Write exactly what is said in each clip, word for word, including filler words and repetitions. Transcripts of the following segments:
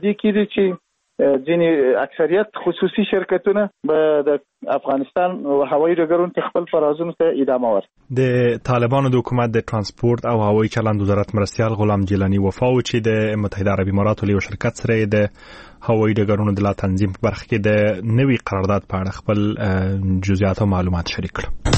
دې کې دي چې ځینې اکثریت خصوصي شرکتونه به د افغانستان هوایي ډګرونو ته خپل پروازونو ته ادامه ورکړي. د طالبانو د حکومت د ترانسپورت او هوایي چلند وزارت مرستیال غلام جیلانی وفاو چې د متحده عربي اماراتو له شرکت سره د هوایي ډګرونو د لا تنظیم په برخه کې د نوي قرارداد په اړه خپل جزئیات او معلومات شریک کړل.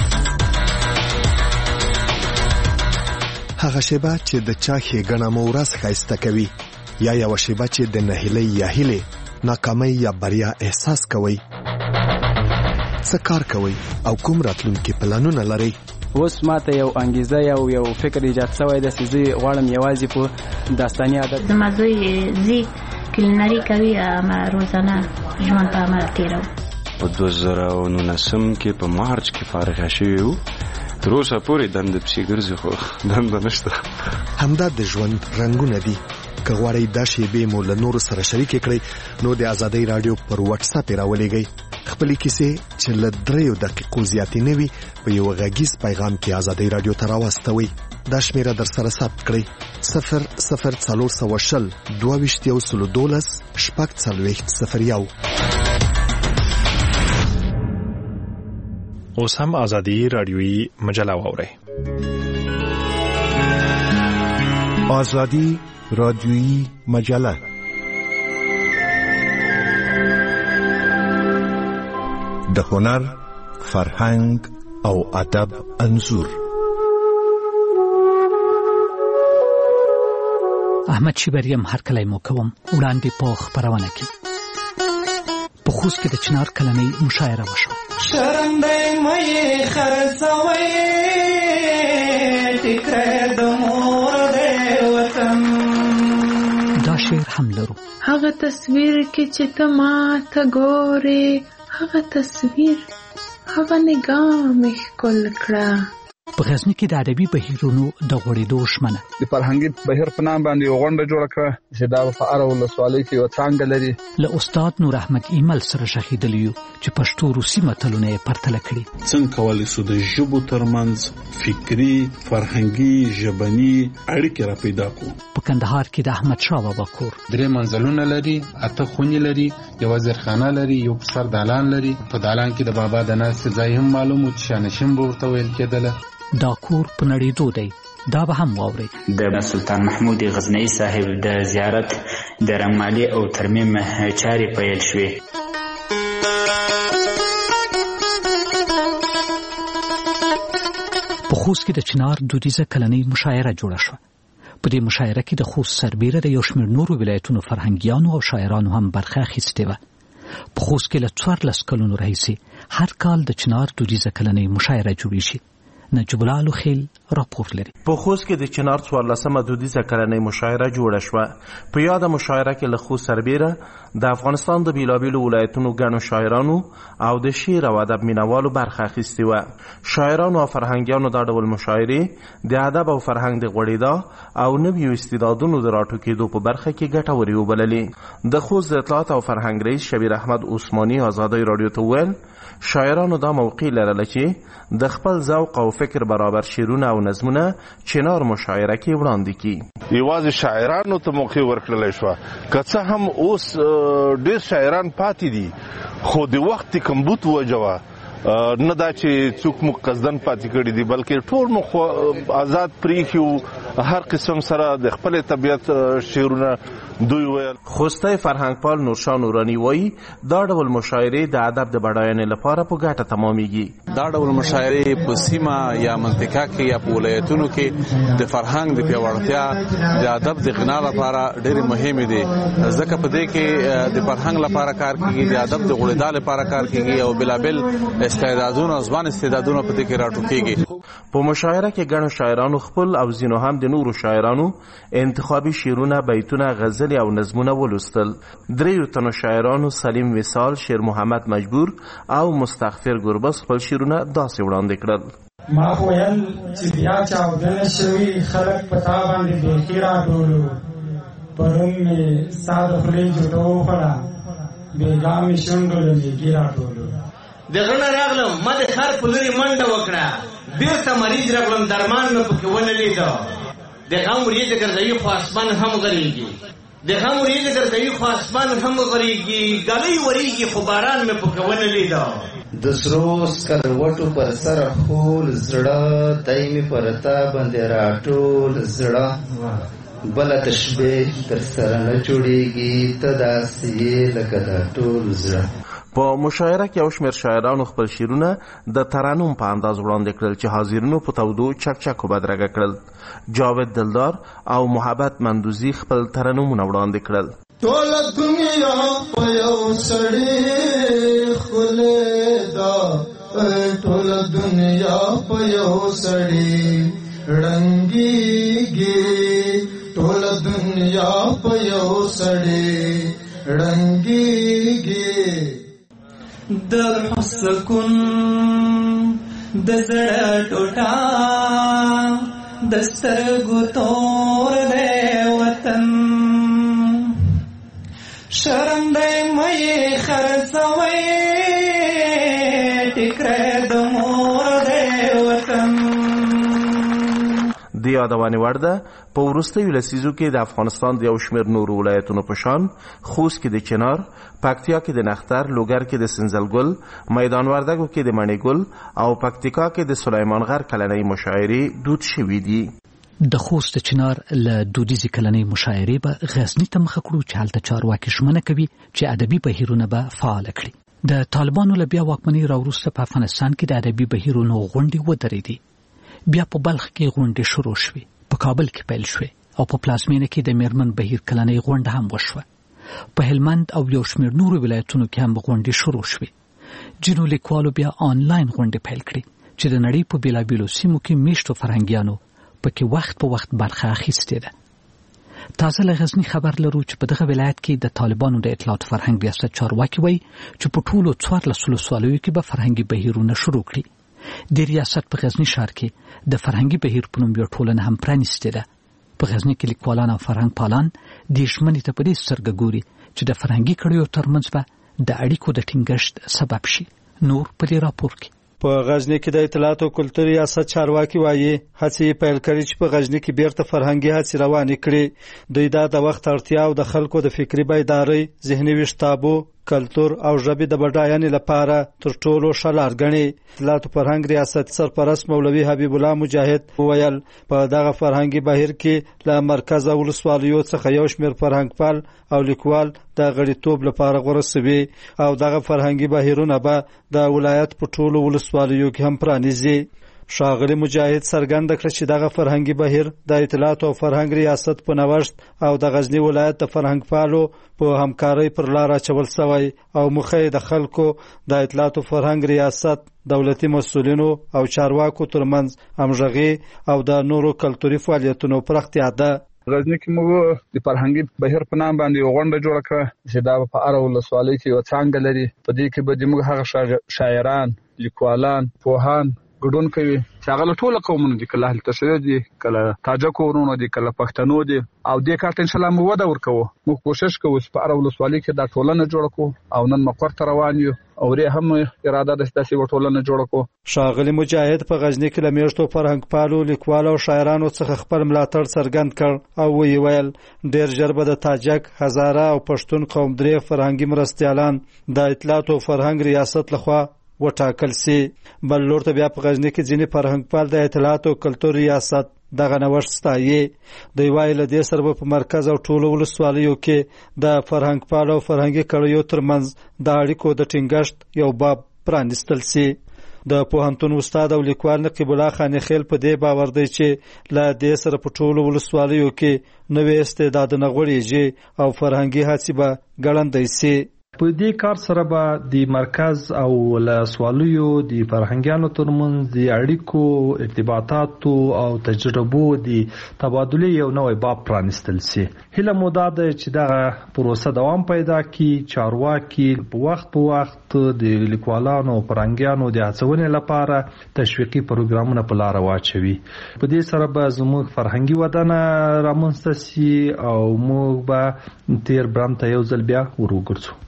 هغه شیبه چې د چا ښېګڼه مو ورځ ښایسته کوي یا یو شیبه چې د نهیلۍ یا هیلې ناکامۍ یا بریا احساس کوي، څه کار کوي او کوم راتلونکي پلانونه لري؟ اوس ماته یو انګیزه یا یو فکر ایجاد شوی دی چې زه غواړم یوازې په داستاني عادت زما زوی زی کلینري کوي، ما روزانه ژوند په عمل تېرو. په دوه زره او نولسم کې په مارچ کې فارغ شوی وو، تر اوسه پورې دنده پسې ګرځي خو دنده نشته. همدا د ژوند رنګونه دي. که غواړئ دا شیبې مو له نورو سره شریکې کړئ نو د ازادۍ راډیو پر واتس اپ راولېږئ. خپلې کیسې چې له دریو دقیقو زیاتې نه وي په یو غږیز پیغام کې ازادۍ راډیو ته راواستوئ. دا شمیره در سره ثبت کړئ: صفر صفر څلور سوه شل دوه ویشت یو سلو دولس شپږ څلوېښت صفر یو. اوس هم ازادي راډیویي مجله واورئ. ازادي رادیویی مجله د هنر، فرهنګ او ادب انځور. احمد شیبریم هر کله مو کوم وړاندې په خبرونه کې په خوست کې د چنار کلنۍ مشاعره وشوه. شرم دې مې خرڅوي ټکر د مور دې وطن. دا شعر هم لرو. هغه تصویر کې چې ته ما ته ګورې، هغه تصویر هغه نگاه مې ښکل کړه. په غزني کې د ادبي بهیرونو د غوړېدو ژمنه د فرهنګي بهیر په نام باندې یو غونډه جوړه کړه چې دا په هره ولسوالۍ کې یوه څانګه لري. له استاد نور احمد ایمل سره شهیدلی یو چې پښتو روسي متلونه یې پرتله کړي. څنګه کولی شو د ژبو ترمنځ فکري فرهنګي ژبني اړیکې را پیدا کړو. په کندهار کې د احمد شاه بابا کور درې منزلونه لري، اته خونې لري، یو وزیرخانه لري، یو سر دالان لري. په دالان کې د بابا د ناستې ځای هم معلوم و چې شانشین به ورته ویل کېدله. دا کور په نړېدو دی، دا به هم واورئ. د سلطان محمود غزنوي صاحب د زیارت د رنګمالي او ترمیم چارې پیل شوې. په خوست کې د چنار دودیزه کلنۍ مشاعره جوړه شوه. په دې مشاعره کې د خوست سربیره د یو شمېر نورو ولایتونو فرهنګیانو او شاعرانو هم برخه اخیستې وه. په خوست کې له څوارلس کلونو راهیسې هر کال د چنار دودیزه کلنۍ مشاعره جوړیږي. نجیب الله لوخیل راپور لري. په خوست کې د چنار څوارلسمه دودیزه کلنۍ مشاعره جوړه شوه. په یاده مشاعره کې له خوست سربیره د افغانستان د بیلابیلو ولایتونو ګڼو شاعرانو او د شعر او ادب مینوالو برخه اخیستې وه. شاعرانو او فرهنګیانو دا ډول مشاعرې د ادب او فرهنګ د غوړېدا او نویو استعدادونو د راټوکېدو په برخه کې ګټورې وبللې. د خوست د اطلاعات او فرهنګ رئیس شبیر احمد عثماني ازادۍ راډیو ته وویل شاعرانو دا موقع لرله چې د خپل ذوق او فکر برابر شعرونه او نظمونه چنار مشاعره کې وړاندې کړي. یوازې شاعرانو ته موقع ورکړلی شوه، که څه هم اوس ډېر شاعران پاتې دي، خو د وخت کمبود وجه وه نه دا چې څوک مو قصدن پاتې کړي دي، بلکې ټول مو آزاد پریښي وو. هر قسم سره د خپل طبیعت شعرونه دوی ویل. خوستی فرهنګپال نورشاه نورانی وایي دا ډول مشاعرې د ادب د بډاینې لپاره په ګټه تمامیږي. دا ډول مشاعرې په سیمه یا منطقه کې یا په ولایتونو کې د فرهنګ د پیاوړتیا د ادب د غنا لپاره ډېرې مهمې دي، ځکه په دې کې د فرهنګ لپاره کار کیږي، د ادب د غوړېدا لپاره کار کیږي او بلابل استعدادونه ځوان استعدادونه په دې کې راټوکېږي. په مشاعره کې ګڼو شاعرانو خپل او ځینو هم د نورو شاعرانو انتخابي شعرونه، بیتونه، غزل او نظمونه ولوستل. دریو تنو شاعرانو سلیم وصال، شیر محمد مجبور او مستغفر ګربز خپل شعرونه داسې وړاندې کړل. ما ویل چې بیا چاودنه شوي خلک په تا باندې بیخي راټولو، پرون مې ستا د خولې جوټه وخوړه، بېګا مې شونډو له میږي راټولو. د غڼه راغلم ما د خر په لرې منډه وکړه، بېرته مریض راغلم درمان مې پکې ونه لیده، د غم وریځې ګرځوي خو اسمان هم غریږي. د هم وریږي درځي خو اسمان هم غریږي ګلۍ وریږي خو باران مې په کوونه لیدا د سرو سکروټو پر سر خول زړه دایمي پرتا باندې راټول زړه بل تشبیه تر سره نه جوړیږي ته داسې لکه دا ټول زړه. په مشاعره کې یو شمېر شاعرانو خپل شعرونه د ترنم په انداز وړاندې کړل چې حاضرینو په تودو چکچکو بدرګه کړل. جاوید دلدار او محبت مندوزی خپل ترنمونه وړاندې کړل. ټول دنیا په یو سړی خله دا ټول دنیا په یو سړی رنگيږي ټول دنیا په یو سړی رنگيږي د حسکن د زړه ټوټا د سترګو تور دی وطن شرم دی مې خرڅوي ټکر د مور دی وطن. د یادونې وړ ده په وروستیو لسیزو کې د افغانستان د یو شمېر نورو ولایتونو په شان خوست کې د چنار، پکتیا کې د نختر، لوګر کې د سنځلګل، میدان وردګو کې د مڼېګل او پکتیکا کې د سلیمان غر کلنۍ مشاعرې دود شوي دي. د خوست چنار له دودیزې کلنۍ مشاعرې به غزني ته مخه کړو چې هلته چارواکي ژمنه کوي چې ادبي بهیرونه به فعاله کړي. د طالبانو له بیا واکمنۍ راوروسته په افغانستان کې د ادبي بهیرونو غونډې ودرېدې. بیا په بلخ کې غونډې شروع شوې، په کابل کې پیل شوې او په پلازمینه کې د میرمن بهیر کلنۍ غونډه هم وشوه. په هلمند او یو شمېر نورو ولایتونو کې هم غونډې شروع شوې. ځینو لیکوالو بیا آنلاین غونډې پیل کړې چې د نړۍ په بېلابېلو سیمو کې میشتو فرهنګیانو پکې وخت په وخت برخه اخیستې ده. تازه له غزني خبر لرو چې په دغه ولایت کې د طالبانو د اطلاعات فرهنګ ریاست چارواکي وایي چې په ټولو څوارلسو ولسوالیو کې به فرهنګي بهیرونه شروع کړي. د ریاست په غزني ښار کې د فرهنګي بهیر په نوم یوه ټولنه هم پرانیستې ده. په غزني کې لیکوالان او فرهنګ پالان دې ژمنې ته په دې سترګه ګوري چې د فرهنګي کړیو ترمنځ به د اړیکو د ټینګښت سبب شي. نور په دې راپور کې په غزني کې د اطلاعات او کلتور ریاست چارواکي وایي هڅې پیل کړي چې په غزني کې بیرته فرهنګي هڅې روانې کړي. دوی دا د وخت اړتیا او د خلکو د فکري بیدارۍ، ذهني ویښتابو، کلتور او ژبې د بډاینې لپاره تر ټولو ښه لار ګڼي. اطلاعات او فرهنګ ریاست سرپرست مولوي حبیب الله مجاهد وویل په دغه فرهنګي بهیر کې له مرکز او ولسوالیو څخه یو شمېر فرهنګپال او لیکوال د غړیتوب لپاره غوره سوي او دغه فرهنګي بهیرونه به د ولایت په ټولو ولسوالیو کې هم پرانیزي. ښاغلي مجاهد څرګنده کړه چې دغه فرهنګي بهیر د اطلاعات او فرهنګ ریاست په نوښت او د غزني ولایت د فرهنګپالو په همکارۍ پر لار اچول شوی او موخه د خلکو د اطلاعات او فرهنګ ریاست، دولتي مسؤلینو او چارواکو ترمنځ همغږي او د نورو کلتوري فعالیتونو پراختیا ده. غزني کې موږ د فرهنګي بهیر په نام باندې یو غونډه جوړه کړه چې دا په هر ولسوالۍ کې یو څانګه لري. په دې کې به موږ هغه شاعران، لیکوالان، پوهان ګډون کوي چې هغه ټول قومونه دي، کله اهل تشریع دي، کله تاجک ورونو دي، کله پښتنو دي او دې کار ته ان شاء الله موږ وده ورکوو. موږ کوشش کوو چې په هر ولسوالۍ کې دا ټولنه جوړه کړو او نن مقر ته روان یو او ری هم اراده ده چې داسې ټولنه جوړه کړو. ښاغلي مجاهد په غزني کې له میشتو فرهنګپالو، لیکوالو او شاعرانو څخه خپل ملاتړ څرګند کړ او ویې ویل ډېر ژر به د تاجک، هزاره او پښتون قوم درې فرهنګي مرستیالان د اطلاعات او فرهنګ ریاست لخوا وټاکل سي. بل لور ته بیا په غزني کې ځینې فرهنګپال د اطلاعات او کلتور ریاست دغه نوښت ستایي. دوی وایي له دې سره به په مرکز او ټولو ولسوالیو کې د فرهنګپالو او فرهنګي کړیو ترمنځ د اړیکو د ټینګښت یو باب پرانیستل سي. د پوهنتون استاد او لیکوال نقیب الله خانخیل په دې باور دی چې له دې سره په ټولو ولسوالیو کې نوې استعدادونه غوړېږي او فرهنګي هڅې به ګړندۍ سي. په دې کار سره به د مرکز او ولسوالیو د فرهنګیانو ترمنځ د اړیکو، ارتباطاتو او تجربو د تبادلې یو نوی باب پرانیستل سي. هیله مو دا ده چې دغه پروسه دوام پیدا کړي، چارواکي په وخت په وخت د لیکوالانو او فرهنګیانو د هڅونې لپاره تشویقي پروګرامونه په لار واچوي. په دې سره به زموږ فرهنګي ودانه رامنځته سي او موږ به تیر برم ته یو ځل بیا وروګرځو.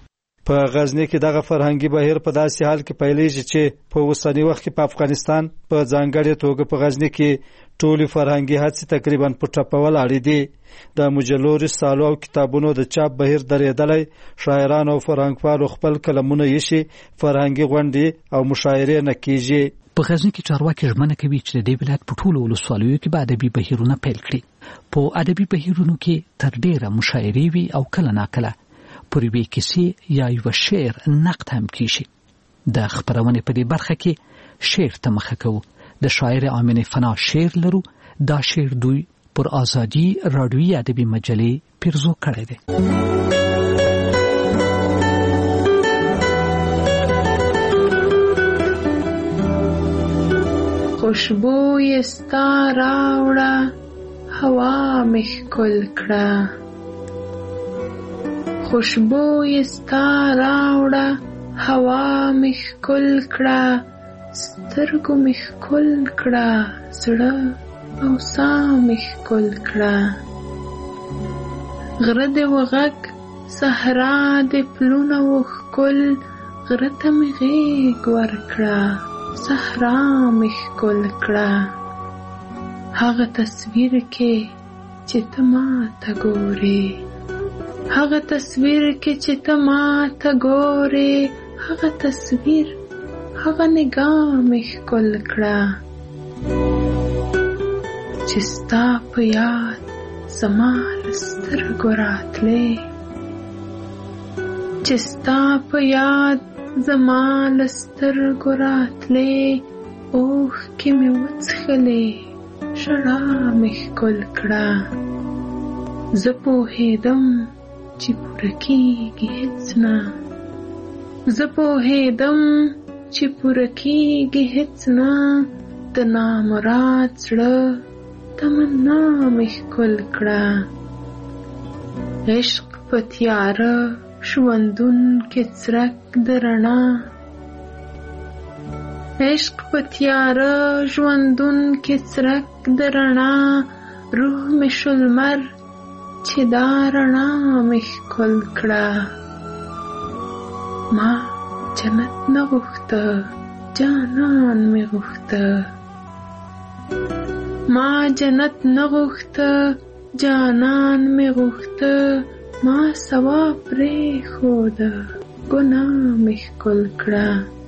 په غزنی کې دغه فرهنګي بهیر په داسې حال کې پیلېږي چې په اوسنی وخت کې په افغانستان په ځانګړې توګه په غزنی کې ټولې فرهنګي هڅې تقریبا په ټپه ولاړې دي. د مجلو رسالو او کتابونو د چاپ بهیر درېدلی، شاعران او فرهنګپالو خپل قلمونه ایښي، فرهنګي غونډې او مشاعرې نه کېږي. په غزنی کې چارواکي ژمنه کوي چې د دې ولایت په ټولو ولسوالیو کې به ادبي بهیرونه پیل کړي. په ادبي بهیرونو کې تر ډېره مشاعرې وي او کله ناکله پر یوې کیسې یا یوه شعر نقد هم کیږي. د خپرونې په دې برخه کې شعر ته مخه کوو. د شاعر آمنه فنا شعر لرو. دا شعر دوی پر آزادی راډیویي ادبي مجلې پیرزو کړی دی. خوشبوی ستا راوړه هوا مې ښکل کړه، خوشبوی ستا راوړه هوا مې ښکل کړه، سترګو مې ښکل کړه، زړه او ساه مې ښکل کړه. غره دې وغږ صحرا دې پلونه وښکل، غره ته مې غېږ ورکړه، صحرا مې ښکل کړه. هغه تصویر کې چې ته ما ته ګورې، هغه تصویر کې چې ته ما ته ګورې، هغه تصویر هغه نگاه مې ښکل کړه. چې ستا په یاد زما له سترګو راتلې، چې ستا په یاد زما له سترګو راتلې، اوښکې مې وڅښلې، ژړا مې ښکل کړه. زه پوهېدم چې پوره کېږي هېڅ نه، زه پوهېدم چې پوره کېږي هېڅ نه، د نامراد زړه تمنا مې ښکل کړه. عشق په تیاره ژوندون کې څرک د رڼا، عشق په تیاره ژوندون کې څرک د رڼا، روح مې شو لمر چې دا رڼا مې ښکل کړه. ما جنت نه غوښته، جانان مې غوښته، ما جنت نه غوښته، جانان مې غوښته، ما ثواب پرېښوده، ګناه مې ښکل کړه.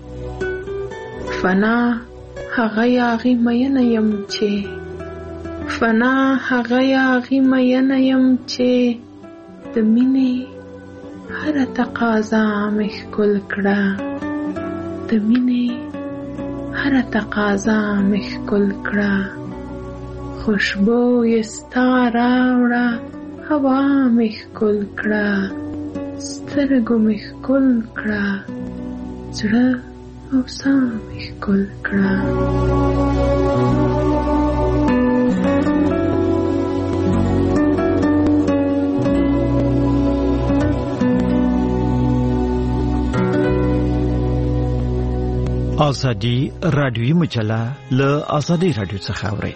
فنا هغه یاغي مینه یم چې، فنا هغه یاغي مینه یم چې، د مینې هره تقاضا مې ښکل کړه، د مینې هره تقاضا مې ښکل کړه. خوشبوی ستا راوړه هوا مې ښکل کړه، سترګو مې ښکل کړه، زړه او ساه مې ښکل کړه. آزادی راډیویي مجله له آزادی راډیو څخه اورئ.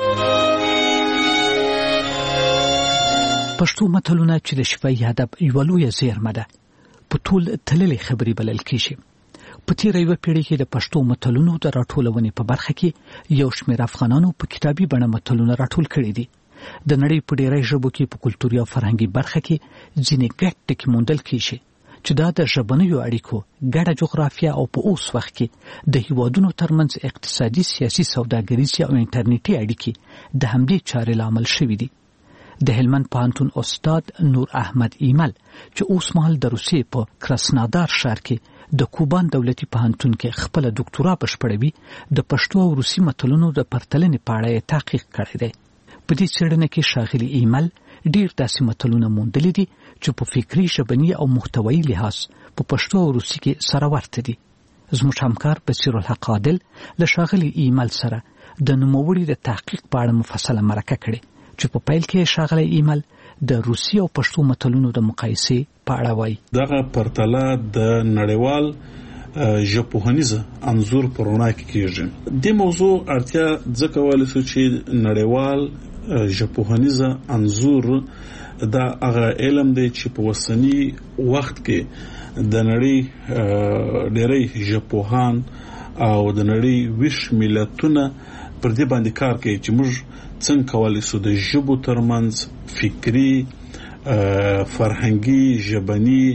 پښتو متلونه چې د شفاهي ادب یوه لویه زیرمه ده، په ټول تللې خبرې بلل کېږي. په تېره یوه پیړۍ کې د پښتو متلونو د راټولونې په برخه کې یو شمېر افغانانو په کتابي بڼه متلونه راټول کړي دي. د نړۍ په ډېری ژبو کې په کلتوري او فرهنګي برخه کې ځینې ګډ ټکي موندل کېږي چې دا د ژبنیو اړیکو ګډه جغرافیه او په اوس وخت کې د هیوادونو ترمنځ اقتصادي، سیاسي، سوداګریزي او انټرنیټي اړیکې د همدې چارې لامل شوي دي. د هلمند پوهنتون استاد نور احمد ایمل چې اوس مهال د روسیې په کراسنادار ښار کې د کوبان دولتي پوهنتون کې خپل ډاکټورا بشپړوي، د پښتو او روسي متلونو د پرتلنې په اړه تحقیق کړی دی. په دې څېړنه کې ښاغلي ایمل ډېر داسې متلونه موندلي دي چې په فکري، ژبني او محتوایي لحاظ په پښتو او روسي کې سره ورته دي. زموږ همکار بصیر الحق عادل له ښاغلي ایمل سره د نوموړي د تحقیق په اړه مفصله مرکه کړې چې په پیل کې ښاغلی ایمل د روسي او پښتو متلونو د مقایسې په اړه وایي. دغه پرتله د نړیوال ژبپوهنیزه انځور په رڼا کې کېږي. د موضوع اړتیا ځکه ویل شو چې نړیوال ژبپوهنیزه انځور دا هغه علم دی چې په وسنی وخت کې د نړۍ ډېری ژبپوهان او د نړۍ ویش ملتونه پر دې باندې کار کوي چې موږ څنګه کولی شو د ژبو ترمنځ فکری فرهنګي ژبني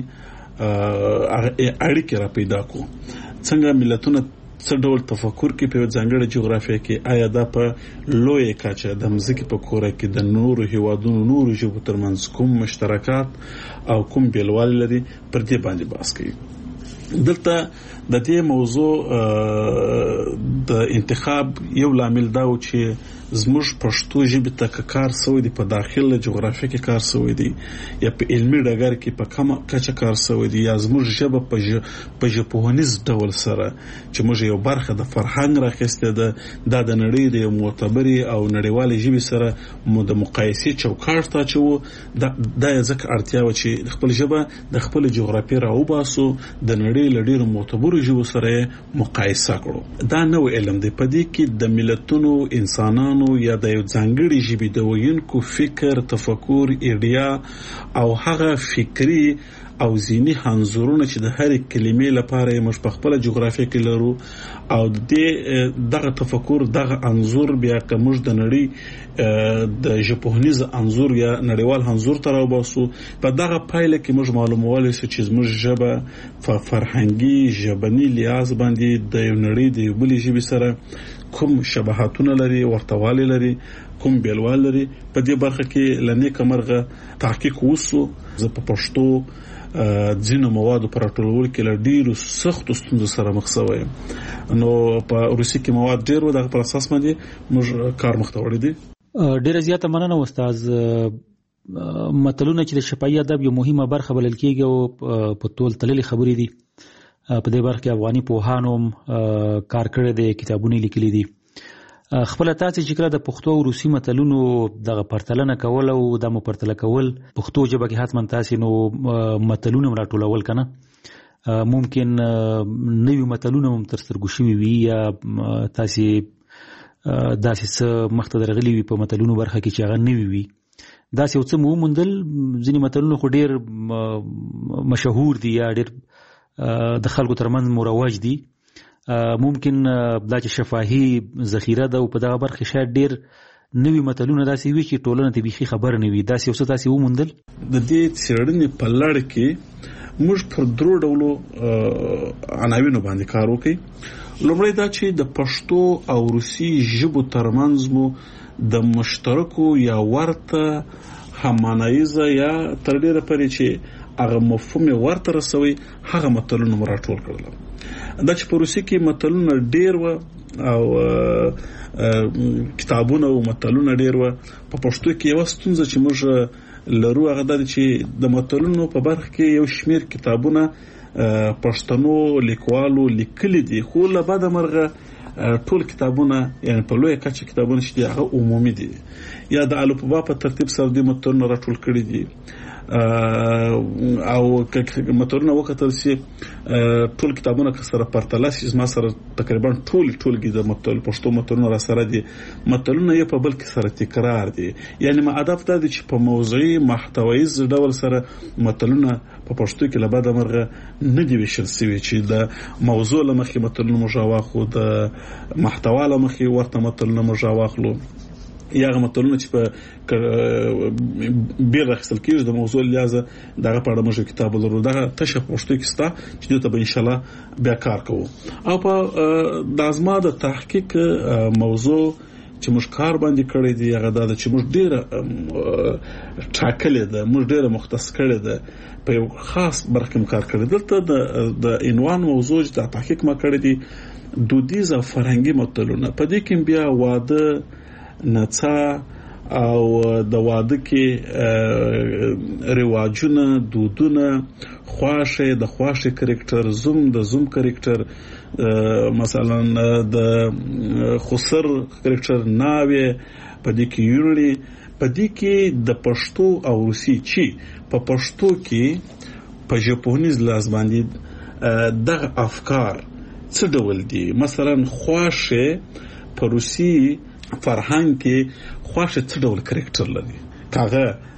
اړیکې را پیدا کړو. څنګه ملتونه څه ډول تفکر کې په ځانګړې جغرافیه کې آیا دا په لوی کچه د مځکې په کوره کې د نورو هیوادونو نورو ژبو ترمنځ کوم مشترکات او کوم بیلوالي لري پر دې باندې بحث کوي. دلته د دې موضوع د انتخاب یو لامل دا و چې زموږ پښتو ژبې ته کار سوی دی په داخله جغرافیه کې کار سوی دی یا په علمي ډګر کې په کومه کچه کار سوی دی یا زموږ ژبه په په ژبپوهنیز ډول سره چې موږ یو برخه د فرهنګ راخسته ده د د نړۍ د معتبري او نړیوالې ژبې سره مو د مقایسې چوکاټ ته چو د د ځکه اړتیا و چې خپل ژبه د خپل جغرافیه راوباسو د نړۍ لډیر معتبرو ژبو سره مقایسه کړو. دا نو علم دی په دې کې د ملتونو انسانانو یا د یو ځانګړي ژبې د ویونکو فکر تفکر ایډیا او هغه فکری او ذهني انځورونه چې د هر کلمې لپاره موږ په خپل جغرافیه کې لرو او د دغه تفکر دغه انځور بیا کومج د نړۍ د ژبپوهنیز انځور یا نړیوال انځور تر اوباسو په دغه پایله کې موږ معلومول چې موږ ژبه په فرهنګي ژبني لیاز باندې د یو نړۍ د یو بل ژبې سره کوم شباهتونه لري ورتوالی لري کوم بیلوال لري. په دې برخه کې لنې کمرغه تحقیق وسو ز په پښتو ځینو موادو پر ټولول کې له ډیرو سختو ستونزو سره مخ شوی نو په روسي کې مواد ډیر و دغه پر اساس باندې موږ کار مخ ته وړی دي. ډیره زیاته مننه استاد. متلونه چې د شفاهي ادب یو مهمه برخه بلل کېږي او په ټول تللي خبرې دي. په دې برخه کې افغاني پوهانو کار کړی دی، کتابونه لیکلي دي. خپل تاسو چې کړه د پښتو او روسي متلونو دغه پرتلنه کول او د مو پرتله کول پښتو ژبه کې حتما تاسو نو متلونه راټولول کنه ممکن نوې متلونه هم تر سترګو شوي وي یا تاسو داسې مخته درغلي وي په متلونو برخه کې چې هغه نوې وي. داسې یو څه مو مندل ځینې متلونه خو ډېر مشهور دي یا ډېر د خلکو ترمنځ مروج دي. ممکن دا چې شفاهي ذخیره ده او په دغه برخه شاید ډېر نوې متلونه داسې وي چې ټولنه ته بیخي خبر نه وي. داسې یو څه تاسې وموندل؟ د دې څېړنې په لړ کې موږ پر درو ډولو عناوینو باندې کار وکړو. لومړی دا چې د پښتو او روسي ژبو ترمنځ مو د مشترکو یا ورته هممعنایزه یا تر ډېره پورې چې هغه مفهوم ورته رسوي هغه متلونه مو راټول کړل. دا چې په روسي کې متلونه ډېر و او کتابونه او متلونه ډېر و. په پښتو کې یو ستونزه چې موږ لرو هغه دا چې د متلونو په برخه کې یو شمیر کتابونه پښتنو لیکوالو لیکلي دي خو له بعد مرغه ټول کتابونه یعنی په لوی کچه کتابونه چې هغه عمومي دي یا د الفبا په ترتیب سره د متلونو راټول کړي دي او متلونه وکتل سي ټول کتابونه که سره پرتله سي ما سره تقریبا ټول ټولګي د متل پښتو متلونه را سره دي. متلونه یو په بل کې سره تکرار دي یعنی ما هدف دا دی چې په موضوعي محتوایي ډول سره متلونه په پښتو کې لبا د مرغه نه دی وشل سوي چې د موضوع لمخې متلونه مجاواخو د محتوا لمخې ورته متلونه مجاواخلو یا هغه متلونه چې په بیر راخصل کېږي د موضوع لیازه دغه په اړه موږ کتاب لرو دغه تشه پښتو کې ستا چې دوی ته به ان شاء الله بیا کار کوو. او په د ازما د تحقیق موضوع چې موږ کار باندې کړی دی هغه دا چې موږ ډیره ټاکلې ده موږ ډیره مختص کړی ده په یو خاص برخه کار کړی. دلته د عنوان موضوع چې د تحقیق ما کړی دی دودیز او فرهنګي متلونه. په دې کې بیا واده نڅا او د واده کې رواجونه دودونه خواشه د خواشه کریکټر زوم د زوم کریکټر مثلا د خسر کریکټر ناوې په دې کې یوري په دې کې د پښتو او روسي چې په پښتو کې په ژبپوهنیز لاس باندې دغه افکار څه ډول دي. مثلا خواشه په روسي فرهنګ کې خواشه څه ډول کریکټر لري کاغه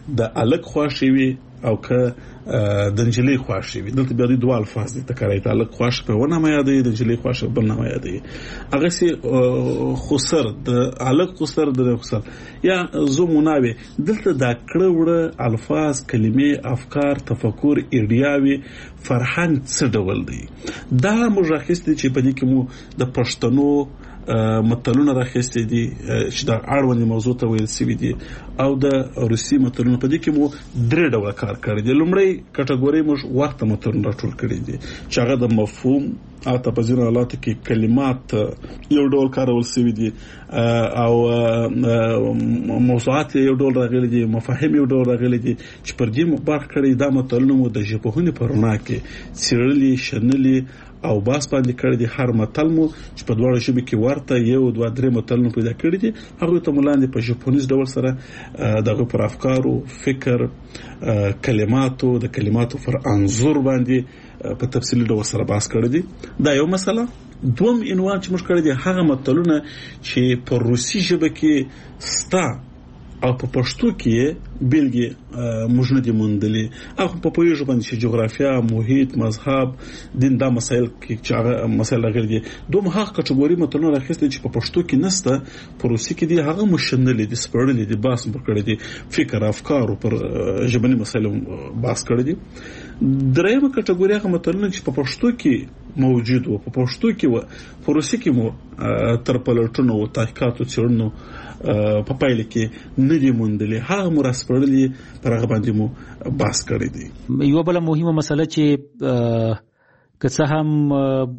د الګ خواشي وي او که د انجلي خواشي وي. دلته بیا د دوه الفاظ دي تکرای ته الګ خواشي په ونه ما یادې د انجلي خواشي په نه ما یادې هغه سي خسر د الګ خسر د خسر یا زموناوي دلته دا کړه وړه الفاظ کلمې افکار تفکر ایډیاوي فرهنګ څه ډول دی دا مجرخص دي چې په دې کې مو د پښتنو متلونه راخېستې دي چې دا اړوند موضوع ته ویل سوي دي او د روسي متلونه په دې کې مو درې ډول کار کړی دی. لومړی کټګوري موږ ورته متلونه راټول کړی دي چې هغه د مفهوم او په ځینو حالاتو کې کلمات یو ډول کارول سوي دي او موضوعات یو ډول راغلي دي مفاهیم یو ډول راغلي دي چې پر دې مبارک کړی دا متلونه مو د ژبپوهنې په رڼا کې څېړلي شنلي او باس باندې کړی دي. هر متل مو چې په دواړو ژبو کې ورته یو دوه درې متلونه پیدا کړی دي هغه ته ملاندې په ژبپوهنیز ډول سره دغه پر افکارو فکر کلماتو د کلماتو پر انظور باندې په تفصیلي ډول سره باس کړی دي. دا یو مسله. دوم عنوان چې موږ کړی دي هغه متلونه چې په روسي ژبه کې ستا او په پښتو کې بیلګې موږ نه دي موندلې. هغه په پوهیږو باندې چې جغرافیا محیط مذهب دین دا مسایل کې چې هغه مسایل راغلي دي. دوم هغه کټګوري متلونه راخېستل چې په پښتو کې نسته په روسي کې دي هغه مشندلې دي سپړلې دي باس پر کړی دي فکر افکار پر ژبني مسایل باس کړی دي. درېمه کټګوري هغه متلونه چې په پښتو کې موجود وو په پښتو کې و په روسي کې مو تر پلټونو او تحقیقاتو څېړنو په پایله کې نه دي موندلې هغه مو راسپړلې پر هغه باندې مو باس کړی دي. یو بل مهمه مسله چې که څه هم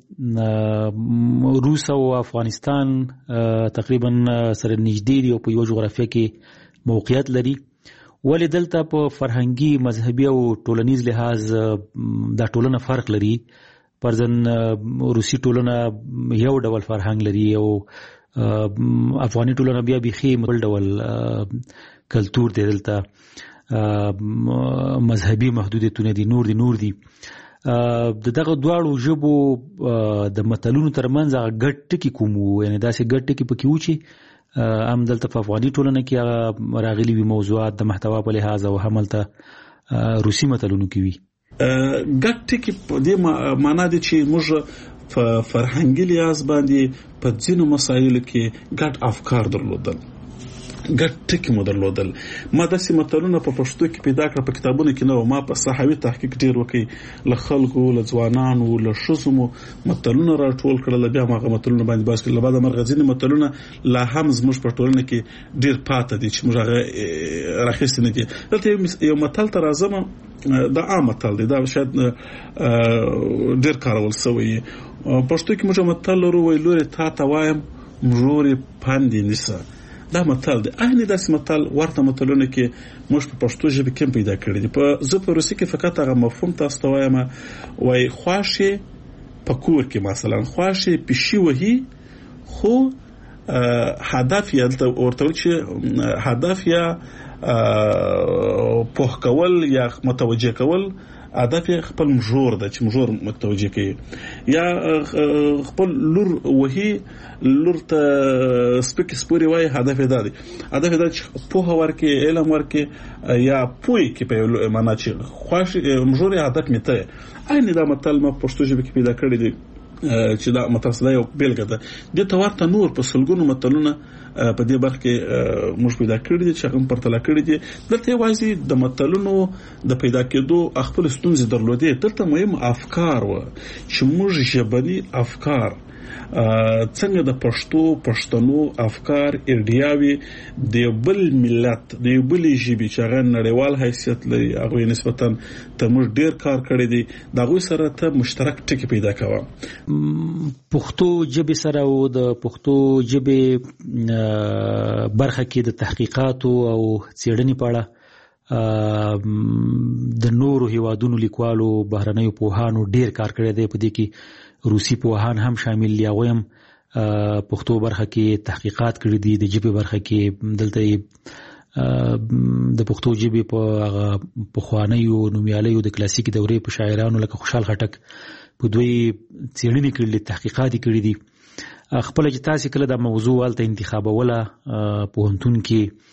روس او افغانستان تقریبا سره نږدې دي او په یو جغرافیه کې موقعیت لري ولې دلته په فرهنګي مذهبي او ټولنیز لحاظ دا ټولنه فرق لري. پرځن روسي ټولنه یو ډول فرهنګ لري او افغاني ټولنه بیا بيخي بل ډول کلچر دی دلته مذهبي محدودیتونه دي نور دي نور دي د دغه دواړو ژبو د متلونو ترمنځ هغه ګډ ټکی کوم یعنی داسې ګډ ټکی پکې و چې هم دلته په افغاني ټولنه کې راغلي وي موضوعات د محتوا په لحاظ او هملته روسي متلونو کې وي. ګډ ټکی په دې معنا دي چې موږ په فرهنګي لحاظ باندې په ځینو مسایلو کې ګډ افکار درلودل ګډ ټکی مو درلودل. ما داسې متلونه په پښتو کې پیدا کړ په کتابونو کې نه ما په صحوي تحقیق ډیر وکړ له خلکو له ځوانانو له ښځو مو متلونه راټول کړل بیا ما هغه متلونه باندې باس کړل بعد مرغزین متلونه لا هم زموږ په ټولنه کې ډیر پاتې دي چې موږ هغه راخېستنه دي. دلته یو متل تر اعظم دا عام متل دی دا شاید ډیر کارول شوی پښتو کې موږ متل ورو ویلوري تا ته وایم موري پاندې نسه دا متل دی. اهنی داسې متل ورته متلونه کې موږ په پښتو ژبه کې پیدا کړی دي. په زه په روسي کې فقط هغه مفهوم تاسو ته وایم وای خواشي په کور کې مثلا خواشي پشي وهي خو هدف یې ورته چې هدف یا په کول یا متوجه کول هدف خپل مجور ده چې مجور متوجه کوي یا خپل لور وهي لور ته سپک سپوري وای هدف ده دي هدف ده چې په ورکه علم ورکه یا پوي کې په معنا چې خوښ مجور هدف میته عین دا متل ما پښتو ژبه کې پیدا کړی دي چې دا متأصله یو بیلګه ده د تورته نور په سلګونو متلونه په دې برخه کې موږ پیدا کړی دي چې هغه پرتله کړی دي. دلته وایي د متلونو د پیدا کېدو خپل ستونزې درلودې دلته مهم افکار و چې موږ ژبني افکار څنګه د پښتو پښتنو افکار ایډیاوي د بل ملت د بل ژبې چې هغه نړیوال حیثیت لري هغه نسبتا ته موږ ډیر کار کړی دی دغه سره ته مشترک ټکی پیدا کاوه. پښتو ژبې سره او د پښتو ژبې برخه کې د تحقیقاتو او څېړنې په اړه د نورو هیوادونو لیکوالو بهرنیو پوهانو ډیر کار کړی دی. په دې کې روسي پوهان هم شامل دي هغه هم پښتو برخه کې تحقیقات کړي دي. د ژبې برخه کې دلته د پښتو ژبې په هغه پخوانیو نومیالیو د کلاسیکي دورې په شاعرانو لکه خوشحال خټک په دوی څېړنې کړي تحقیقات کړي دي. خپل چې تاسو کله د موضوع والته انتخابوله پوهنتون کې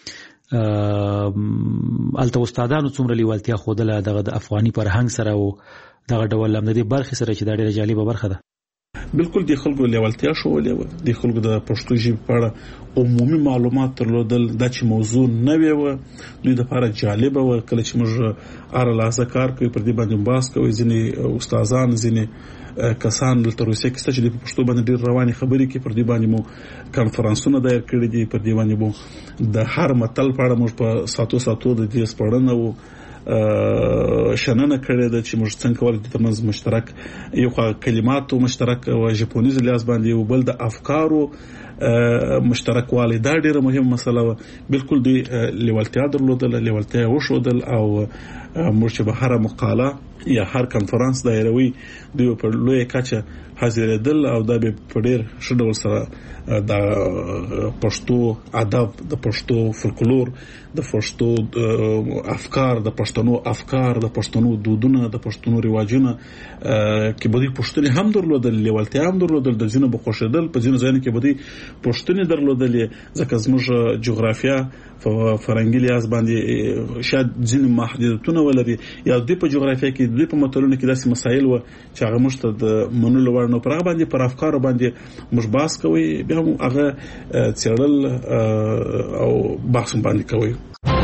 الته استادانو څومره لیوالتیا خوده دغه د افغاني فرهنګ سره او دغه ډول لمدې برخې سره چې دا ډېره جالبه برخه ده. بالکل د خلکو لیوالتیا شولې و د خلکو د پښتو ژبې په اړه عمومي معلومات درلودل د چې موضوع نه وي و دوی د لپاره جالبه و. کله چې موږ اره لاسه کار کوي پر دې باندې باس کوي ځینې استادان ځینې کسان د روسیې کې چې د پښتو باندې ډېر رواني خبرې کوي پر دې باندې مو کانفرنسونه دایر کړي دي پر دې باندې مو د هر متل په اړه موږ په ساتو ساتو د دې سپړنه و شننه کړې ده چې موږ څنګه کولای د ترمنځ مشترک یو کلمات او مشترک او ژبونیز لیاس باندې یو بل د افکارو مشترک والی دا ډیره مهمه مسله و. بالکل دی لیوالتیا درلودل لیوالتیا وشودل او موږ چې به هر مقاله یا هر کانفرنس دایروي دوی په لوی کچه حاضرېدل او دا به په ډیر ښه ډول سره د پښتو ادب د پښتو فولکلور د پښتو افکار د پښتنو افکار د پښتنو دودونه د پښتنو رواجونه کې بده پښتني هم درلودل لیوالتیا هم درلودل د ځینو بخښدل په ځینو ځایونو کې بده پښتني درلودل ځکه زموږ جغرافیا فرنګي لیاس باندې شاید ځینې محدودیتونه ولري یا د په جغرافیا کې د په متلونو کې داسې مسایل و چې هغه مشته د منلو وړ نه پر هغه باندې پر افکار باندې موږ بحث کوي بیا هم هغه څېړل او بحث باندې کوي.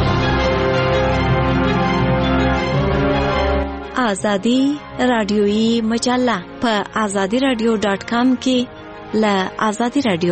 آزادی رادیویی مجله په آزادی رادیو ډاټ کام کې له آزادی رادیو.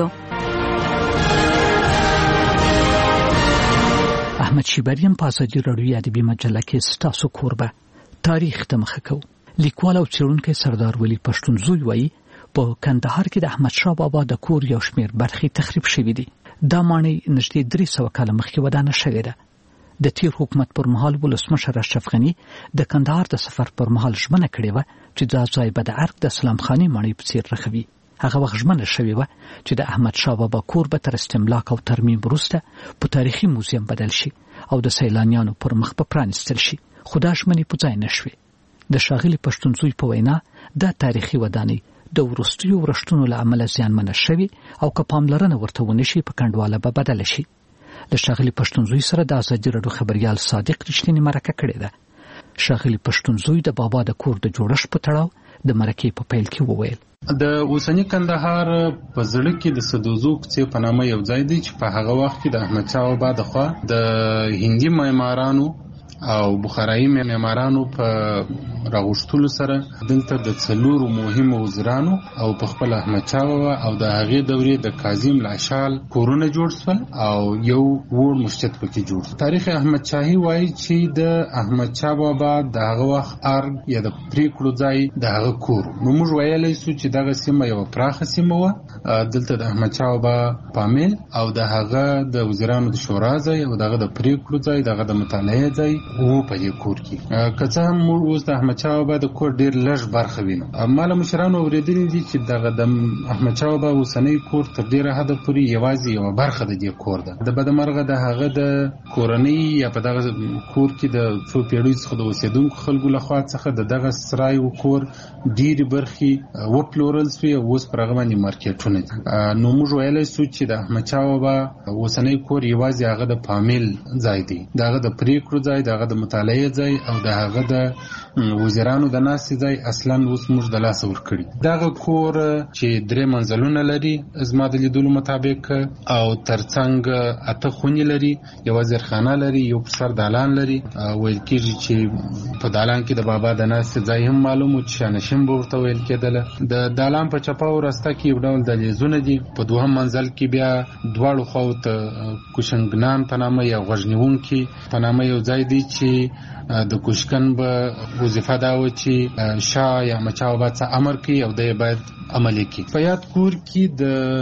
احمد شیبریم په آزادی رادیویی ادبي مجله کې ستاسو کوربه تاریخ ته مخه کو. لیکوال او څېړونکی سردار ولی پښتونزوی وایي په کندهار کې د احمد شاه بابا د کور یو شمېر برخې تخریب شوې دي. دا ماڼۍ نږدې درې سوه کاله مخکې ودانه شوې ده. د تیر حکومت پر مهال ولسمشر اشرف غني د کندهار د سفر پر مهال ژمنه کړې وه چې دا ځای به د ارګ د سلام خانې ماڼۍ په څېر رخوي. هغه وخت ژمنه شوې وه چې د احمد شاه بابا کور به تر استملاک او ترمیم وروسته په تاریخي موزیم بدل شي او د سیلانیانو پر مخ به پرانیستل شي، خو دا ژمنې په ځای نه شوې. د ښاغلي پښتونزوی په وینا دا تاریخي ودانۍ د وروستیو ورښتونو له امله زیانمنه شوې او که پاملرنه ورته ونه شي په کنډواله به بدله شي. له ښاغلي پښتونزوی سره د ازادي راډیو خبریال صادق رښتینی مرکه کړې ده. ښاغلي پښتونزوی د بابا د کور د جوړښت په تړاو د مرکې په پیل کې وویل: د اوسنی کندهار په زړه کې د سدوزو کوڅې په نامه یو ځای دی چې په هغه وخت کې د احمد شاه بابا د خوا د هندي معمارانو او بخارایي معمارانو په راغوښتلو سره دلته د څلورو مهمو وزیرانو او په خپل احمد شاه بابا او د هغې دورې د کاظم لاشال کورونه جوړ شول او یو وړ مسجد پکې جوړ شو. تاریخ احمد شاهي وایي چې د احمد شاه بابا د هغه وخت ارګ یا د پریکړو ځای د هغه کور. نو موږ ویلی سو چې دغه سیمه یوه پراخه سیمه وه. دلته د احمد شاه بابا پامیل او د هغه د وزیرانو د شورا ځای او دغه د پریکړو ځای دغه د مطالعې ځای وو په دې کور کې. که څه هم موږ اوس د احمد شاه بابا د کور ډېر لږ برخه وینو. ما له مشرانو اورېدلي دي چې دغه د احمد شاه بابا اوسنی کور تر ډېره حده پورې یوازې یوه برخه د دې کور ده. د بدمرغه د هغه د کورنۍ یا په دغه کور کې د څو پیړیو څخه د اوسېدونکو خلکو لخوا څخه د دغه سرای و کور ډېرې برخې وپلورل سوې او اوس پر هغه باندې مارکېټونه دي. نو موږ ویلی سو چې د احمد شاه بابا اوسنی کور یوازې هغه د پامیل ځای دی، د هغه د پریکړو ځای، د هغه د مطالعې ځای او د هغه د وزیرانو د ناستې ځای اصلا اوس موږ د لاسه ورکړي. دغه کور چې درې منزلونه لري زما د لیدلو مطابق او ترڅنګ اته خونې لري، یوه زیرخانه لري، یو پر سر دالان لري. ویل کېږي چې په دالان کې د بابا د ناستې ځای هم معلوم و چې شانشین به ورته ویل کېدله. د دالان په چپه او راسته کې یو ډول دهلیزونه دي. په دوهم منزل کې بیا دواړو خواو ته کوشنګنان په نامه یا غوږنیونکي په نامه یو ځای دی چې د کوشکن به وظیفه دا و چې شاه یا احمد شاه بابا څه امر کوي او دی باید عملي کړي. په یاد کور کې د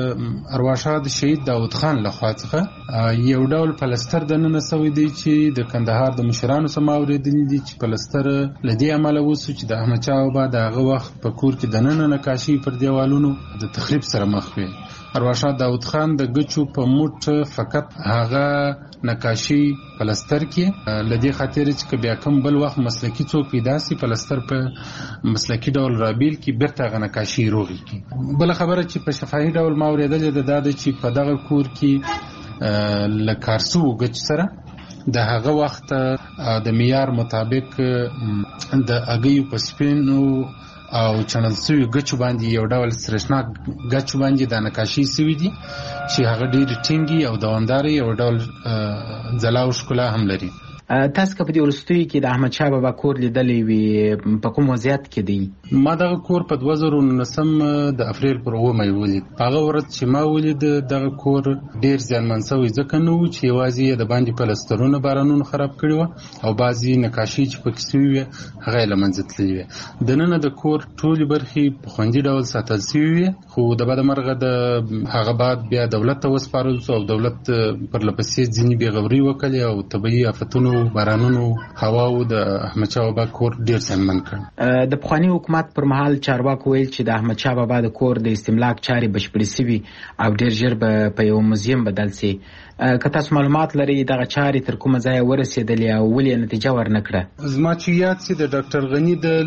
ارواښاد شهید داود خان لخوا څخه یو ډول پلستر دننه سوی دی چې د کندهار د مشرانو څخه ما اورېدلي دي چې پلستر له دې امله وسو چې د احمد شاه بابا د هغه وخت په کور کې دننه نقاشي پر دیوالونو د تخریب سره مخ وي. ارواښاد داود خان د ګچو په موټ فقط هغه نقاشي پلستر کې لدې خاطر چې بیا کوم بل وخت مسلکی څوک پیدا سي پلستر په مسلکی ډول رابیل کې بیرته غ نقاشي روغي کی. بل خبره چې په شفاهي ډول ما اورېدلې ده دا چې په دغه کور کې لکارسو ګچ سره د هغه وخت د معیار مطابق د اګیو په سپینو او چنل سوی ګچو باندې یو ډول سرشناک ګچو باندې د نقاشي سوی دي چې هغه ډېر ټینګي او دوامداري او ډول ځلا او ښکلا هم لري. تاسو که په دې وروستیو کې د احمد شاه بابا کور لیدلی وي په کوم وضعیت کې دی؟ ما دغه کور په دوه زره نولسم د اپریل پر اوومه یې ولید. په هغه ورځ چې ما ولید دغه کور ډېر زیانمن شوی ځکه نه و چې یوازې یې د باندې پلسترونه بارانونو خراب کړي وه او بعضې نقاشي چې پکې سوي وې هغه یې له منځه تللي وې. دننه د کور ټولې برخې په خوندي ډول ساتل سوي وې، خو د بده مرغه د هغه بعد بیا دولت ته وسپارل سو او دولت پرلپسې ځینې بېغوري وکړې او طبیعي آفتونو بارانونو هواو د احمد شاه بابا کور ډیر زیانمن کړ. د پخواني حکومت پر مهال چارواکو ویل چې د احمد شاه بابا د کور د استملاک چارې بشپړې سوي او ډیر ژر به په یو موزیم بدل سي. که تاسو معلومات لرئ دغه چارې تر کومه ځایه ورسېدلې او ولې نتیجه ورنه کړه؟ زما چې یاد سي د ډاکټر غني د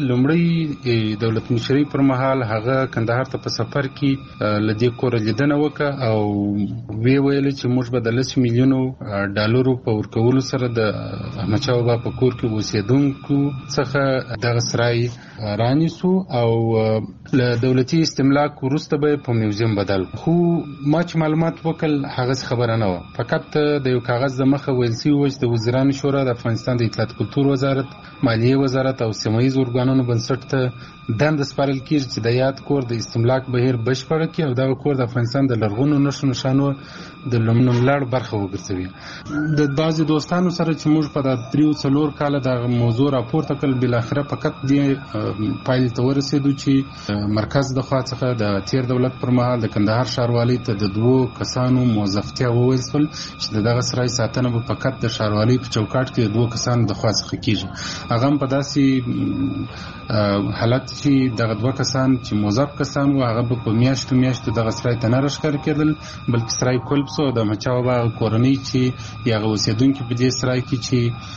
لومړۍ دولت مشرۍ پر مهال هغه کندهار ته په سفر کې له دې کوره لیدنه وکړه او وی ویل چې موږ به د لس میلیونو ډالرو په ورکولو سره د احمد شاه بابا په کور کې اوسېدونکو څخه دغه سرای رانیسو او له دولتي استملاک وروسته به په میوزیم بدل. خو ما چې معلومات وکړل هغه خبره نه وه، فقط د یو کاغذ د مخه ویل سوي و چې د وزیرانو شورا د افغانستان د اطلاعات کلتور وزارت، مالیې وزارت او سیمه ییز ارګانونو بنسټ ته دنده سپارل کېږي چې د یاد کور د استملاک بهیر بشپړ کړي او دغه کور د افغانستان د لرغونو نښو نښانو د لومړنۍ برخه وګرځوي. د بعضې دوستانو سره چې موږ په دا دریو څلور کاله دغه موضوع راپورته کړل، بالاخره فقط دې پایلې ته ورسېدو چې مرکز د خوا څخه د تیر دولت پر مهال د کندهار ښاروالۍ ته د دوو کسانو موظفتیا وویل شول چې دغه سرای ساتنه به فقط د ښاروالۍ په چوکاټ کې د دوو کسانو د خوا څخه کېږي. هغه هم په داسې حالت چې دغه دوه کسان چې موظف کسان وو هغه به په میاشتو میاشتو دغه سرای ته نه راښکاره کېدل، بلکې سرای کلب سو. د احمد شاه بابا کورنۍ چې هغه اوسېدونکي په دې سرای کې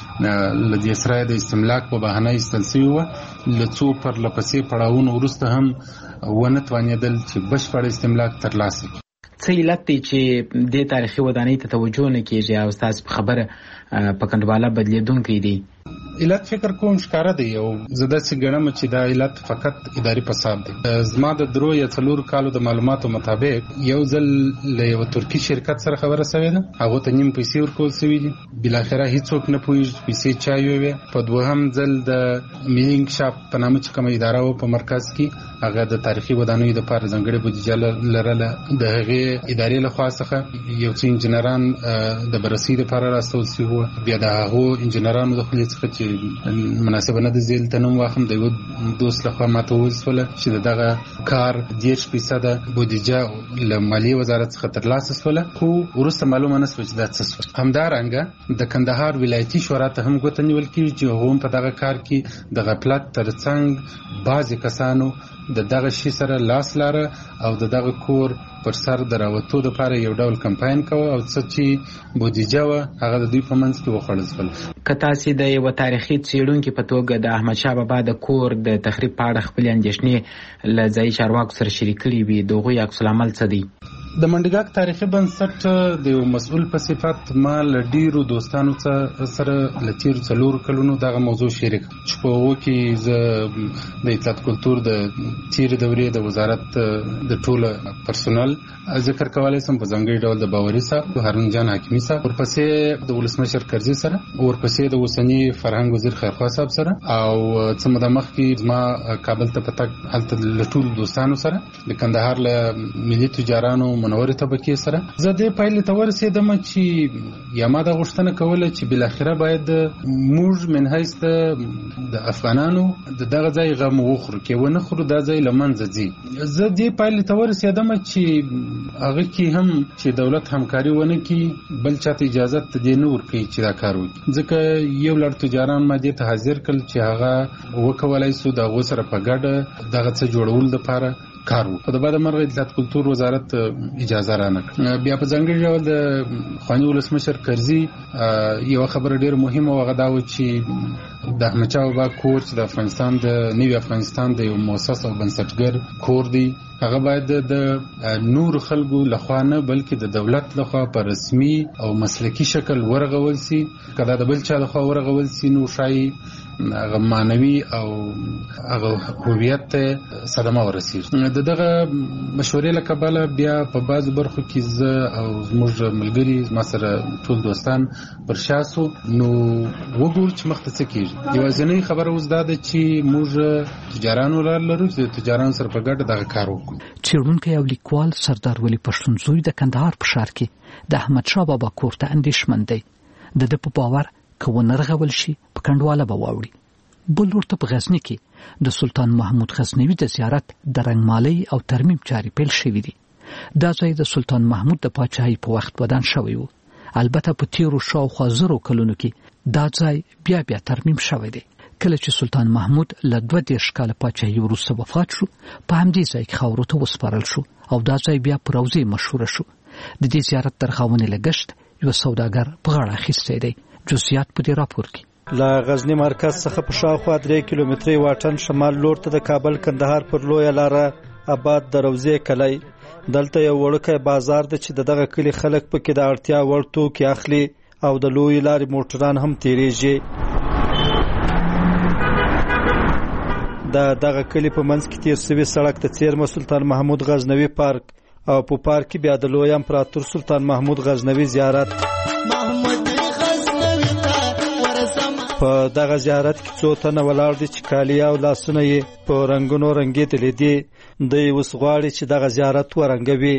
چې له دې سرای د استملاک په بهانه ایستل سوي وه، له څو پرلپسې پړاوونو وروسته هم ونه توانېدل چې بشپړ استملاک ترلاسه کړي. څه علت دی چې دې تاریخي ودانۍ ته توجه نه کېږي او ستاسو په خبره په کنډواله بدلېدونکی دی؟ علت فکر کوم ښکاره دی او زه داسې ګڼم چې دا علت فقط اداري فساد دی. زما د درو یا څلورو کالو د معلوماتو مطابق یو ځل له یو ترکي شرکت سره خبره سوې ده، هغو ته نیم پیسې ورکول سوي دي، بالاخره هیڅوک نه پوهېږي پیسې چا یووې. په دوهم ځل د ملي انکشاف په نامه چې کومه اداره وه په مرکز کې، هغه د تاریخي ودانیو دپاره ځانګړې بودیجه لرله، د هغې ادارې له خوا څخه یو څو انجینران د بررسۍ دپاره راستول سوي وو. بیا د هغو انجینرانو د خولې څخه چې مناسبه نه ده زه دلته نوم واخلم، د یوه دوست لخوا ماته وویل شوله چې د دغه کار دېرش فیصده بودیجه له مالیې وزارت څخه ترلاسه شوله، خو وروسته معلومه نه شوه چې دا څه شوه. همدارنګه د کندهار ولایتي شورا ته هم ګوته نیول کېږي چې هغه هم په دغه کار کې د غفلت ترڅنګ بعضې کسانو د دغه شي سره لاس لاره او د دغه کور پر سر د راوتو دپاره یو ډول کمپاین کوه او څه چې بودیجه وه هغه د دوی په منځ کې وخوړل شول. که تاسې د یوه تاریخي څېړونکي په توګه د احمد شاه بابا د کور د تخریب په اړه خپلې اندېښنې له ځایي چارواکو سره شریکې وي، د هغوی عکس العمل څه دی؟ د منډګاک تاریخي بنسټ د یو مسؤل په صفت ما له ډیرو دوستانو سره له تیرو څلورو کلونو دغه موضوع شریک چې په هغو کې زه د اطلاعات کلتور د تیرې دورې د وزارت د ټوله پرسونل ذکر کولی شم، په ځانګړي ډول د باوري صاحب، هارون جان حکیمي صاحب، ورپسې د ولسمشر کرزي سره، ورپسې د اوسني فرهنګ وزیر خیرخوا صاحب سره، او څه موده مخکې زما کابل ته په تګ هلته له ټولو دوستانو سره، د کندهار له ملي تجارانو منورې طبقې سره. زه دې پایلې ته ورسېدم چې یا ما دا غوښتنه کوله چې بالاخره باید موږ من حیث د افغانانو د دغه ځای غم وخورو، کې ونه خورو دا ځای له منځه ځي. زه دې پایلې ته ورسېدم چې هغه کې هم چې دولت همکاري ونه کړي، بل چاته اجازه ته دې نه ورکوي چې دا کار وکړي، ځکه یو لړ تجاران ما دې ته حاضر کړل چې هغه وکولی سو د هغو سره په ګډه دغه څه جوړولو دپاره کار وکړو. د بعد مرغه اطلاعات کلتور وزارت اجازه را نه بیا په ځانګړي ډول د خواني ولسمشر کرزي یو خبره ډیره مهمه وغه دا و چې د احمد شاه بابا کور چې د افغانستان د نوي افغانستان د یو مؤسس او بنسټګر کور دی هغه باید د نور خلکو لخوا نه بلکې د دولت لخوا په رسمي او مسلکي شکل ورغول سي کله د بل چا لخوا ورغول سي نو شای هغه مانوي او هغه هویت ته صدمه ورسیږي د دغه مشورې له کبله بیا په بعضو برخو کې زه او زموږ ملګري ما سره ټول دوستان پر شاسو نو وګورو چې مخته څه کېږي یوازینۍ خبره اوس دا ده چې موږ تجارانو لرو چې د تجارانو سره په ګډه دغه کار وکړو څېړونکی او لیکوال سردار ولی پښتونزوی د کندهار په ښار کې د احمد شاه بابا کور ته اندېښمن دی د ده په باور که ونه رغول شي په کنډواله به واوړي بل ورته په غزني کې د سلطان محمود غزنوي د زیارت د رنګمالۍ او ترمیم چارې پیل شوي دي دا ځای د سلطان محمود د پاچاهۍ په وخت ودان شوی و البته په تیرو شاوخوا زرو کلونو کې دا ځای بیا بیا ترمیم شوی دی کله چې سلطان محمود له دوه دېرش کاله پاچاهۍ وروسته وفات شو په همدې ځای کې خاورو ته وسپارل شو او دا ځای بیا په روضې مشهوره شو د دې زیارت د رغونې لګښت یو سوداګر په غاړه اخیستی دی جزئیات په دې راپور کې له غزنی مرکز څخه په شاوخوا درې کیلومتري واټن شمال لور ته د کابل کندهار پر لویه لاره آباد د روضې کلی دلته یو وړوکی بازار دی چې دغه کلی خلک پکې د اړتیا وړ توکي اخلي او د لوی لارې موټران هم تیریږي د دغه کلی په منځ کې تیر شوی سړک د څیرمه سلطان محمود غزنوي پارک او په پارک کې بیا د لوی امپراتور سلطان محمود غزنوي زیارت په دغه زیارت کې څو تنه ولاړ دي چې کالي او لاسونه یې په رنگونو رنګېدلي دي دوی اوس غواړي چې دغه زیارت ورنګوي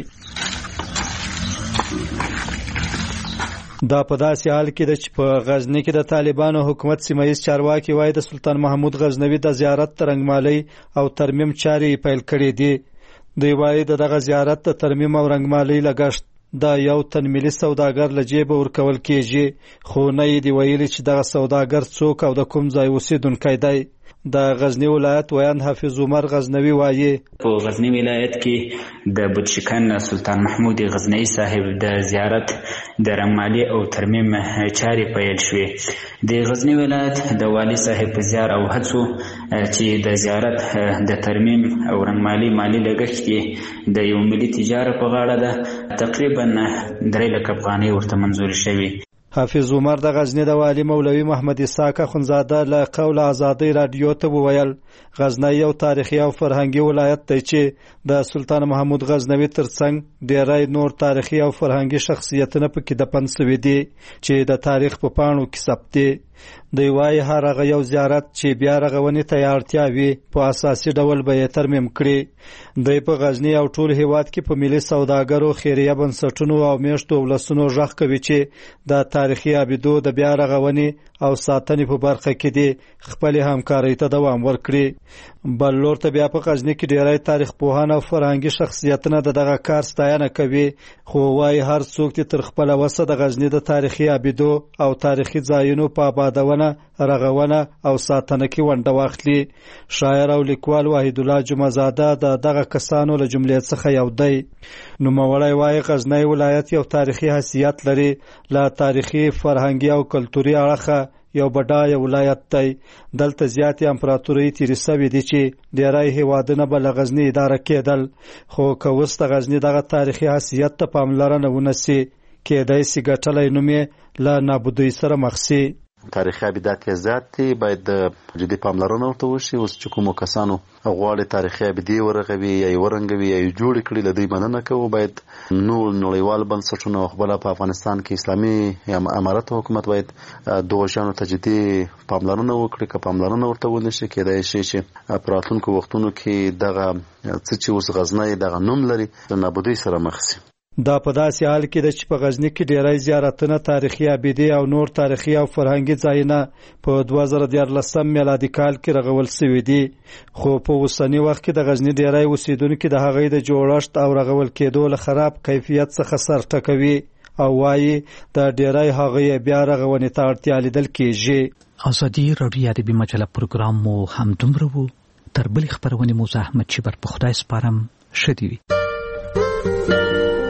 دا په داسې حال کې ده چې په غزني کې د طالبانو حکومت سیمه ییز چارواکي وایي د سلطان محمود غزنوي د زیارت د رنګمالۍ او ترمیم چارې پیل کړې دي دوی وایي د دغه زیارت د ترمیم او رنګمالۍ لګښت دا یو تن ملي سوداګر له جیبه ورکول کېږي خو نه یې دی ویلي چې دغه سوداګر څوک او د کوم ځای اوسېدونکی دی د غزنی ولایت ویان حافظ عمر غزنوي وایي په غزنی ولایت کې د بودشکن سلطان محمود غزنوي صاحب د زیارت د رنګمالۍ او ترمیم چارې پیل شوې د غزنی ولایت د والی صاحب په زیار او هڅو چې د زیارت د ترمیم او رنګمالۍ مالی لګښت یې د یو ملي تجارت په غاړه ده تقریبا درې لک افغانۍ ورته منظور شوي حافظ عمر د غزنی د والی مولوي محمد اسحاق اخونزاده له قول ازادي رادیو ته وویل غزنی یو تاریخي او فرهنګي ولایت دی چې د سلطان محمود غزنوي ترڅنګ ډېری نور تاریخي او فرهنګي شخصیتونه پکې دفن شوي دي چې د تاریخ په پاڼو کې ثبت دي دوی وایي هر هغه یو زیارت چې بیا رغونې ته اړتیا وي په اساسي ډول به یې ترمیم کړي دوی په غزني او ټول هیواد کې په ملي سوداګرو خیریه بنسټونو او میشتو ولسونو غږ کوي چې د تاریخي ابدو د بیا رغونې او ساتنې په برخه کې دي خپل همکارۍ ته دوام ورکړي بل لور ته بیا په غزني کې ډېری تاریخ پوهان او فرهنګي شخصیتونه د دغه کار ستاینه کوي خو وایي هر څوک چې تر خپله وسه د غزني د تاریخي ابدو او تاریخي ځایونو په آبادونه رغونه او ساتنه کې ونډه واخلي شاعر او لیکوال وحید الله جمعزاده د دغه کسانو له جملې څخه یو دی نوموړی وایي غزنی ولایت یو تاریخي حیثیت لري له تاریخي فرهنګي او کلتوري اړخه یو بډایه ولایت دی دلته زیاتې امپراتورۍ تیرې سوي دي چې ډېری هیوادونه به له غزني اداره کېدل خو که اوس د غزني دغه تاریخي حیثیت ته پاملرنه ونه سي کېدای سي ګټلی نوم یې له نابودۍ سره مخ سي تاریخي ابدات یې زیات دي باید د جدي پاملرنه ورته وشي اوس چې کومو کسانو غواړي تاریخي ابدې ورغوي یا یې ورنګوي یا یې جوړې کړي له دوی مننه کوو باید نور نړیوال بنسټونه خپله په افغانستان کې اسلامي امارت حکومت باید دغو شیانو ته جدي پاملرنه وکړي که پاملرنه ورته ونه شي کېدای شي چې په راتلونکو وختونو کې دغه څه چې اوس غزنی دغه نوم لري د نابودۍ سره مخ شي دا په داسې حال کې ده چې په غزني کې ډېری زیارتونه تاریخي ابدې او نور تاریخي او فرهنګي ځایونه په دوه زره دیارلسم میلادي کال کې رغول شوي دي خو په اوسني وخت کې د غزني ډېری اوسېدونکي د هغوی د جوړښت او رغول کېدو له خراب کیفیت څخه سر ټکوي او وایي د ډېری هغوی بیا رغونې ته اړتیا لیدل کېږي ازادي راډیو ادبي مجله پروګرام مو همدومره و تر بلې خپرونې مو زه احمد شیبر په خدای سپارم ښه دې وي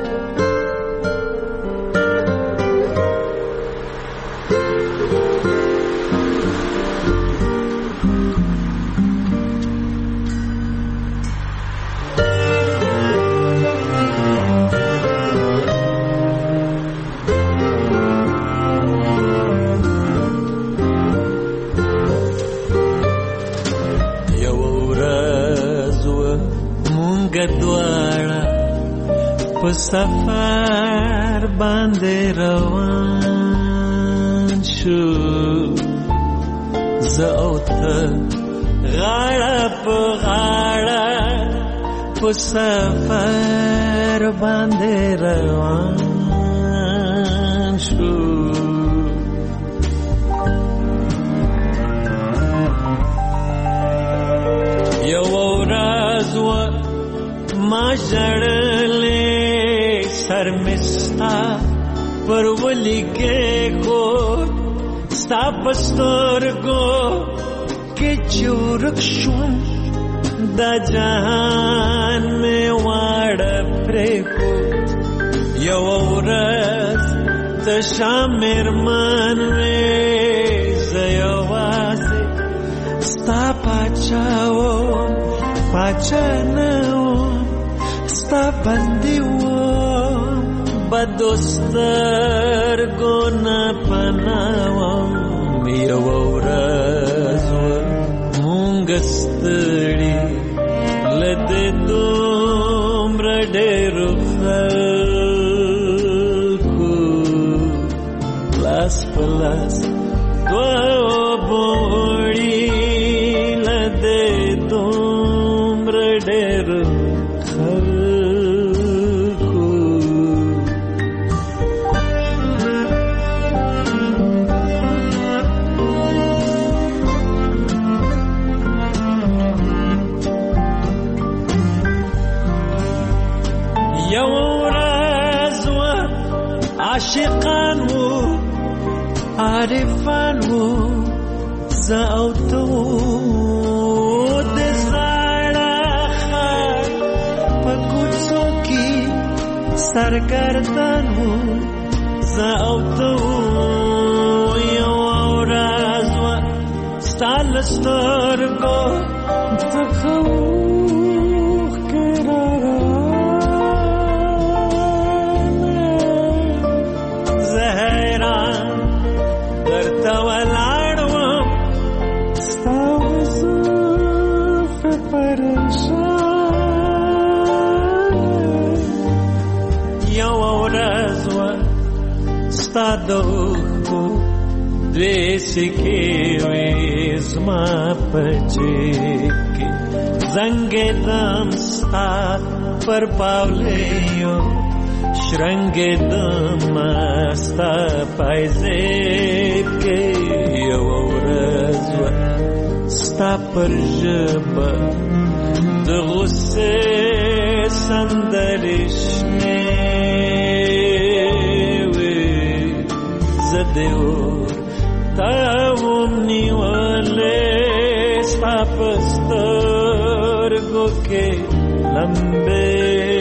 مونږ دواړه په سفر باندې روان شو زه او ته غاړه په غاړه په سفر باندې روان شو یو ورځ و ما ژړلې سر مې ستا پر ولیکې کو ستا په سترګو کې چې ورک شوم دا جهان مې واړه پرېښو یو ورځ تشه مېرمن وې زه یوازې ستا پاچا وم پاچا نه وم ستا بندي وم بدو سترګو نه پناه وم یو ورځ مونږ ستړي له دې دومره ډېرو خلکو لاس په لاس دوه بوړي له دې دومره ډېرو خلکو یو ورځ وه عاشقان وو عارفان وو زه او ته وو د زاړه ښار په کوڅو کې سرګردان وو زه او ته وو یو ورځ وه ستا له سترګو څخه اوښکې راغلې زه حیران درته ولاړ وم ستا وصف پریشان یو ورځ وه ستا د اوښکو دوې سکې وې زما په جیب کې زنګېدم ستا پر پاولیو شرنګېدم ستا پایزیب کې یو ورځ وه ستا پر ژبه د غصې سندرې شنې وې زه دې اور ته وم نیولې ستا په سترګو کې لمبې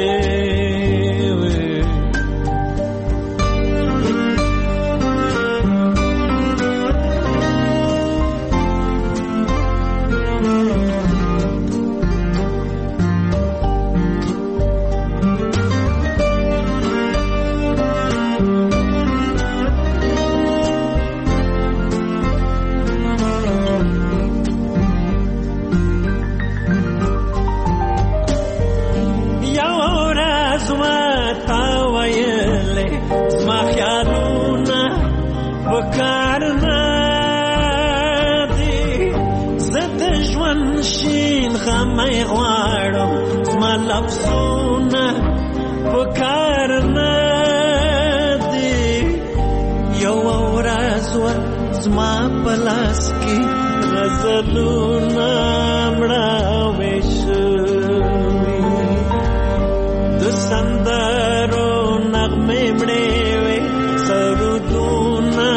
مې غواړم زما لفظونه په کار نه دي یو ورځ وه زما په لاس کې غزلونه مړاوې شوي د سندرو نغمې مړې وې سرودونه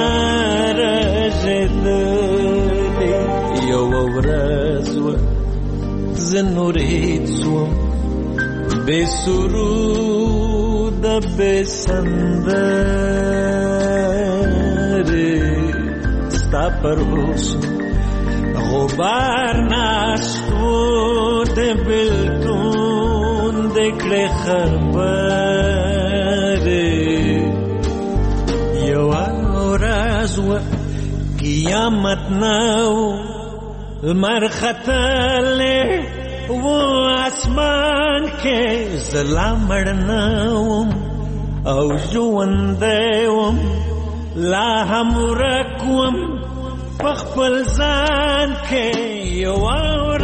رژېدلې یو ورځ وه زه نورید سوم بې سروده بې سندرې ستا پر حسن غبار ناست و د بېلتون د کړې خبرې یوه ورځ وه قیامت نه لمر ختلی و اسمان کې زلا مړنوم او ژوندوم لا هم ورکوم په خپل ځان کې یو